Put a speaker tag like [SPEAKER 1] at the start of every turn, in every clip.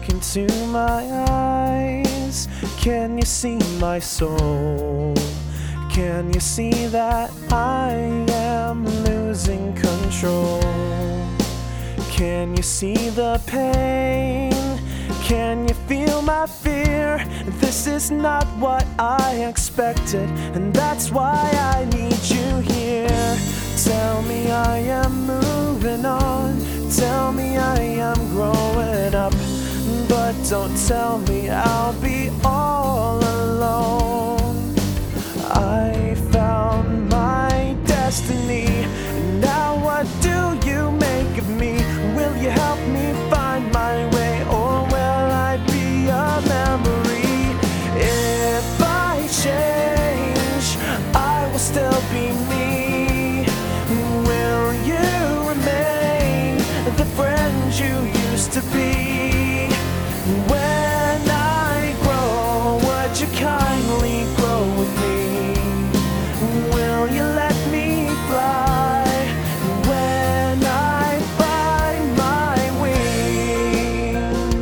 [SPEAKER 1] Look into my eyes. Can you see my soul? Can you see that I am losing control? Can you see the pain? Can you feel my fear? This is not what I expected, and that's why I need you here. Tell me I am moving on. Tell me I am growing up. But don't tell me I'll be all alone. I found my destiny. Now what do you make of me? Will you help me find my way, or will I be a memory? If I change, I will still be me. Will you remain the friend you used to be? When I grow, would you kindly grow with me? Will you let me fly when I find my wings?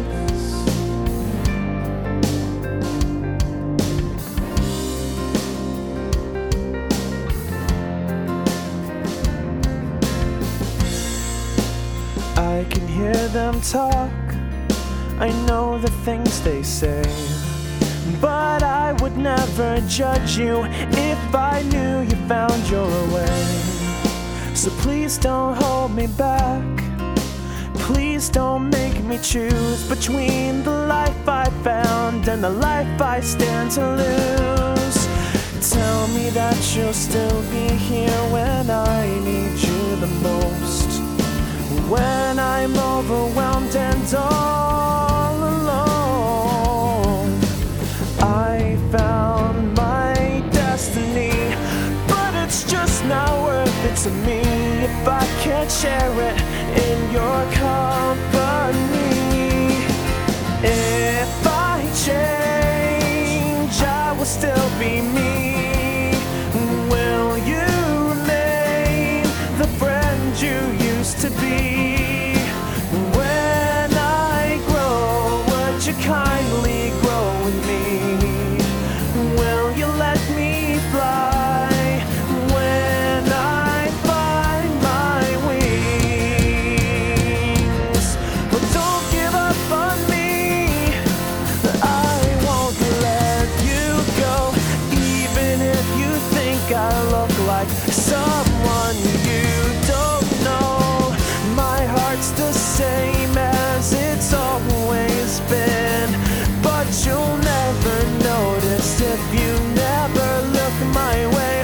[SPEAKER 1] I can hear them talk. I know the things they say, but I would never judge you if I knew you found your way. So please don't hold me back. Please don't make me choose between the life I found and the life I stand to lose. Tell me that you'll still be here when I need you the most. When I'm overwhelmed and all alone, I found my destiny, but it's just not worth it to me if I can't share it in your company. If I change, I will still be me. Will you remain the friend you used to be? When I grow, would you kindly grow with me? Will you let me fly when I find my wings? But don't give up on me. I won't let you go, even if you think I look like someone you don't know. My heart's the same as it's always been, but you'll never notice if you never look my way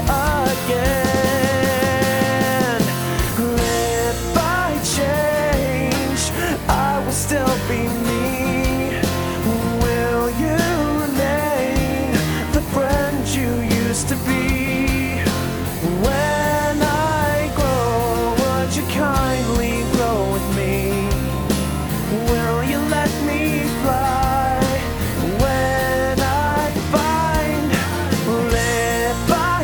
[SPEAKER 1] again. If I change, I will still be me. Will you remain the friend you used to be? When I grow, would you kindly grow with me? Will you let me fly when I find? If I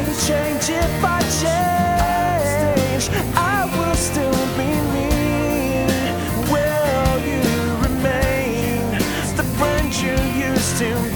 [SPEAKER 1] change, I will still be me. Will you remain the friend you used to be?